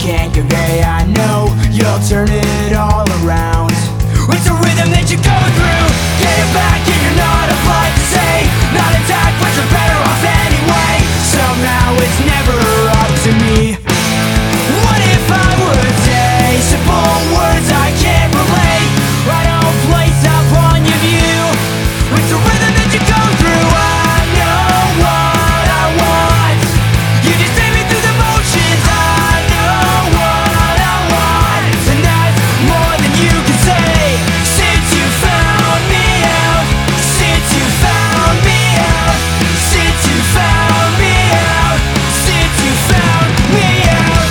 can't convey. I know you'll turn it all around. It's a rhythm that you go through. Get it back and you're not afraid to say, not attacked but you're better off anyway. Somehow it's never up to me. What if I would say simple words I can't relate? I don't place upon your view. It's a rhythm that you go through. I know what I want. You just take me through the motions. I know what I want, and that's more than you can say. Since you found me out, since you found me out, since you found me out, since you found me out.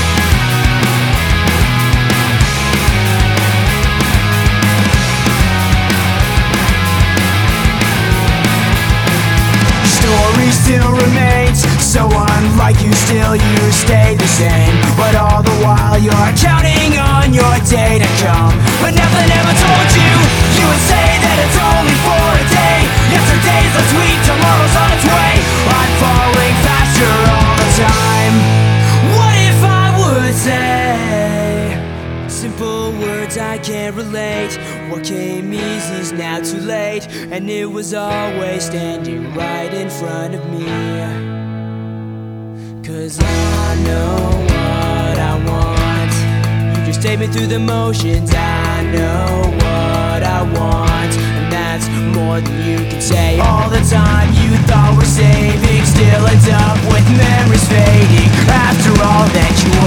Story still remains, so unlike you, still you stay the same. But all the while you're counting on your day to come. But nothing ever told you, you would say that it's only for a day. Yesterday's last week, tomorrow's on its way. I'm falling faster all the time. What if I would say simple words I can't relate? What came easy's now too late, and it was always standing right in front of me. Cause I know what I want. You just take me through the motions. I know what I want, and that's more than you can say. All the time you thought we're saving still ends up with memories fading. After all that you